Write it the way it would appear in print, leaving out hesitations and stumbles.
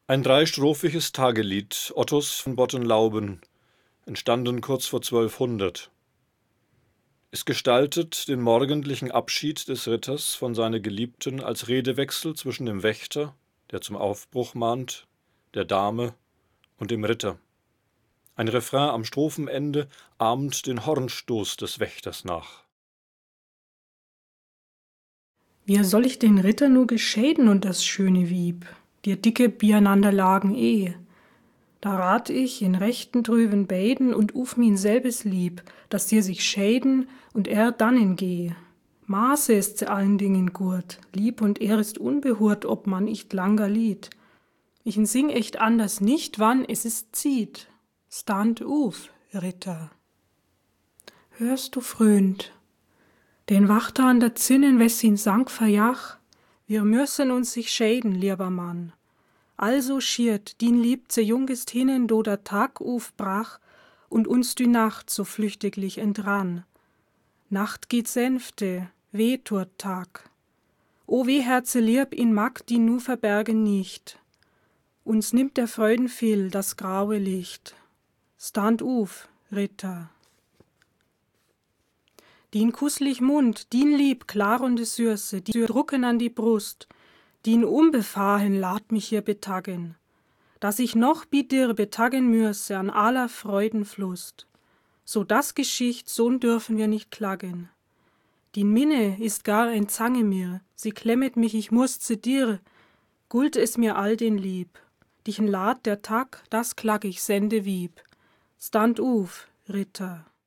Ein dreistrophiges Tagelied Ottos von Bottenlauben, entstanden kurz vor 1200. Es gestaltet den morgendlichen Abschied des Ritters von seiner Geliebten als Redewechsel zwischen dem Wächter, der zum Aufbruch mahnt, der Dame und dem Ritter. Ein Refrain am Strophenende ahmt den Hornstoß des Wächters nach. Wie soll ich den Ritter nur gescheiden und das schöne Wieb, dir dicke beieinander lagen Da rat ich in rechten drüben beiden und uf min selbes lieb, dass dir sich scheiden und er dannen geh. Maße ist zu allen Dingen gut, lieb und er ist unbehurt, ob man nicht langer lied. Ich sing echt anders nicht, wann es ist zieht. Stand uf, Ritter. Hörst du fröhnt? Den Wachter an der Zinnen, wes ihn sank verjach, wir müssen uns sich scheiden, lieber Mann. Also schiert, din liebt se jungest hinnen, do der Tag aufbrach und uns die Nacht so flüchtiglich entrann. Nacht geht sänfte, weh tut Tag. O weh Herze lieb, ihn mag die nu verbergen nicht. Uns nimmt der Freuden viel, das graue Licht. Stand uf, Ritter. Din kusslich Mund, din lieb, klar und Süße, die drucken an die Brust, din unbefahren lad mich hier betaggen, dass ich noch bi dir betaggen müsse an aller Freuden Flust. So das Geschicht, so dürfen wir nicht klagen. Din Minne ist gar ein Zange mir, sie klemmet mich, ich muß zu dir, gult es mir all den lieb. Dichen lad der Tag, das klag ich sende wieb. Stand uf, Ritter.